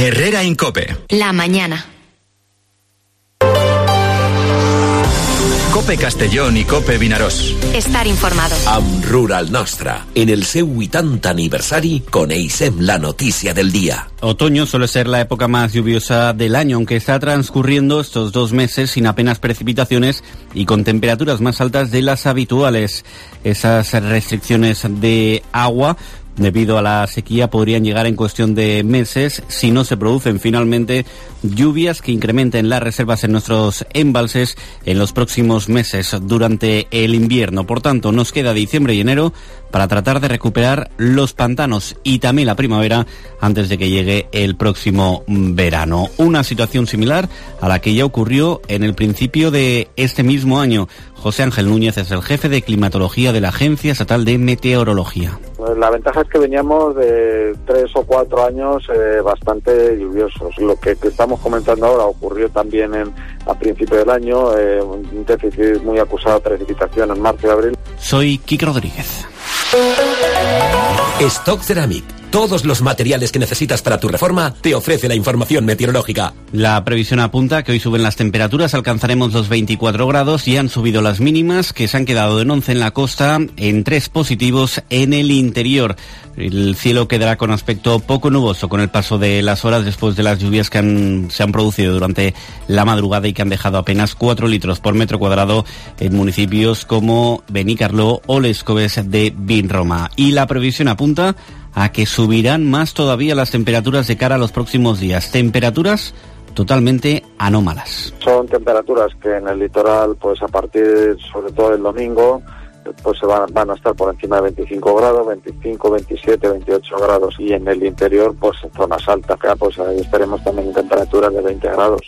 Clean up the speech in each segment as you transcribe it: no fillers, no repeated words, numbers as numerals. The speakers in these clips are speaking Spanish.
Herrera en COPE. La mañana. COPE Castellón i COPE Vinaròs. Estar informado. Amb Rural Nostra, en el seu 80 aniversari, coneixem la noticia del día. Otoño suele ser la época más lluviosa del año, aunque está transcurriendo estos 2 meses sin apenas precipitaciones y con temperaturas más altas de las habituales. Esas restricciones de agua debido a la sequía podrían llegar en cuestión de meses si no se producen finalmente lluvias que incrementen las reservas en nuestros embalses en los próximos meses durante el invierno. Por tanto, nos queda diciembre y enero para tratar de recuperar los pantanos y también la primavera antes de que llegue el próximo verano. Una situación similar a la que ya ocurrió en el principio de este mismo año. José Ángel Núñez es el jefe de climatología de la Agencia Estatal de Meteorología. La ventaja es que veníamos de 3 o 4 años bastante lluviosos. Lo que estamos comentando ahora ocurrió también a principio del año, un déficit muy acusado de precipitación en marzo y abril. Soy Kike Rodríguez. Stock Ceramic. Todos los materiales que necesitas para tu reforma te ofrece la información meteorológica. La previsión apunta que hoy suben las temperaturas, alcanzaremos los 24 grados y han subido las mínimas, que se han quedado en 11 en la costa, en 3 positivos en el interior. El cielo quedará con aspecto poco nuboso con el paso de las horas después de las lluvias que se han producido durante la madrugada y que han dejado apenas 4 litros por metro cuadrado en municipios como Benicarló o Les Coves de Vinromà. Y la previsión apunta a que subirán más todavía las temperaturas de cara a los próximos días. Temperaturas totalmente anómalas. Son temperaturas que en el litoral, pues a partir, sobre todo el domingo, pues van a estar por encima de 25 grados, 25, 27, 28 grados. Y en el interior, pues en zonas altas, pues ahí estaremos también en temperaturas de 20 grados.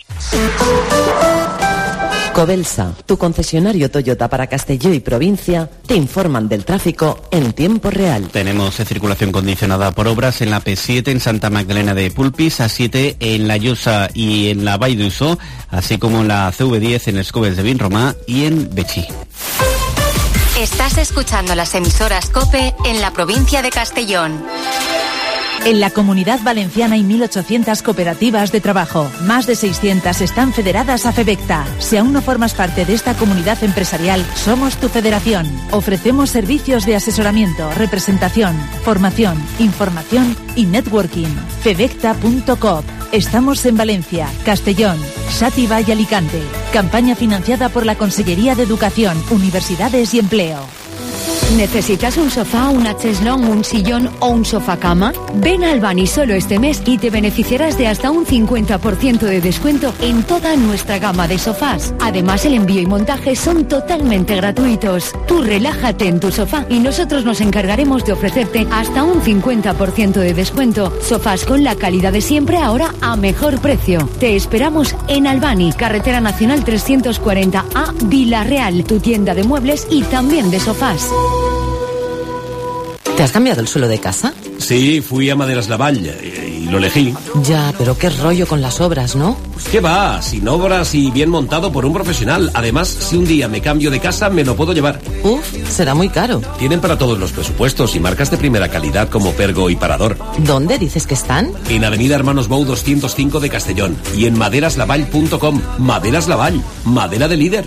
Covelsa, tu concesionario Toyota para Castelló y provincia, te informan del tráfico en tiempo real. Tenemos circulación condicionada por obras en la P7 en Santa Magdalena de Pulpis, A7 en La Llosa y en la Vall d'Uixó, así como en la CV10 en Les Coves de Vinromà y en Betxí. Estás escuchando las emisoras COPE en la provincia de Castellón. En la Comunidad Valenciana hay 1.800 cooperativas de trabajo. Más de 600 están federadas a FEVECTA. Si aún no formas parte de esta comunidad empresarial, somos tu federación. Ofrecemos servicios de asesoramiento, representación, formación, información y networking. FEVECTA.coop. Estamos en Valencia, Castellón, Xàtiva y Alicante. Campaña financiada por la Consellería de Educación, Universidades y Empleo. ¿Necesitas un sofá, una cheslong, un sillón o un sofá cama? Ven a Albany solo este mes y te beneficiarás de hasta un 50% de descuento en toda nuestra gama de sofás. Además, el envío y montaje son totalmente gratuitos. Tú relájate en tu sofá y nosotros nos encargaremos de ofrecerte hasta un 50% de descuento. Sofás con la calidad de siempre, ahora a mejor precio. Te esperamos en Albany, Carretera Nacional 340A, Vila-real, tu tienda de muebles y también de sofás. ¿Te has cambiado el suelo de casa? Sí, fui a Maderas Lavall y lo elegí. Ya, pero qué rollo con las obras, ¿no? ¿Qué va? Sin obras y bien montado por un profesional. Además, si un día me cambio de casa, me lo puedo llevar. Uf, será muy caro. Tienen para todos los presupuestos y marcas de primera calidad como Pergo y Parador. ¿Dónde dices que están? En Avenida Hermanos Bou 205 de Castellón y en maderaslavall.com. Maderas Lavall, madera de líder.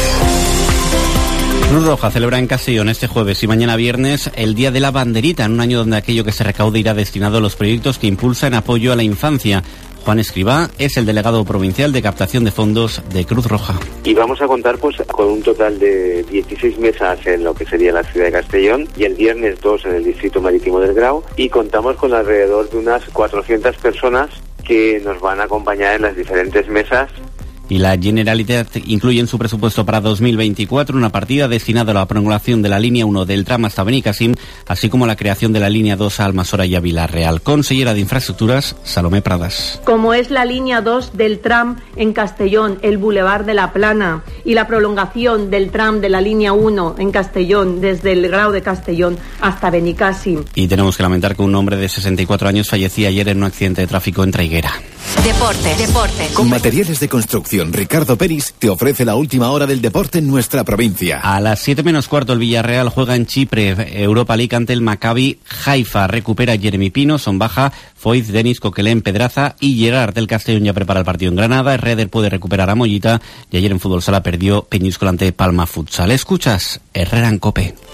Cruz Roja celebra en Castellón este jueves y mañana viernes el Día de la Banderita, en un año donde aquello que se recaude irá destinado a los proyectos que impulsa en apoyo a la infancia. Juan Escribá es el delegado provincial de captación de fondos de Cruz Roja. Y vamos a contar pues con un total de 16 mesas en lo que sería la ciudad de Castellón y el viernes 2 en el distrito marítimo del Grau, y contamos con alrededor de unas 400 personas que nos van a acompañar en las diferentes mesas. Y la Generalitat incluye en su presupuesto para 2024 una partida destinada a la prolongación de la línea 1 del tram hasta Benicàssim, así como la creación de la línea 2 a Almassora y a Vila-real. Consellera de Infraestructuras, Salomé Pradas. Como es la línea 2 del tram en Castellón, el Boulevard de la Plana, y la prolongación del tram de la línea 1 en Castellón, desde el Grau de Castellón hasta Benicàssim. Y tenemos que lamentar que un hombre de 64 años fallecía ayer en un accidente de tráfico en Traiguera. Deportes. Con materiales de construcción, Ricardo Peris te ofrece la última hora del deporte en nuestra provincia. A las 7 menos cuarto el Villarreal juega en Chipre, Europa League ante el Maccabi Haifa. Recupera Jeremy Pino, son baja Foiz, Denis, Coquelén, Pedraza y Gerard. El Castellón ya prepara el partido en Granada. Herreder puede recuperar a Mollita y ayer en Fútbol Sala perdió Peñíscola ante Palma Futsal. Escuchas Herrera en COPE.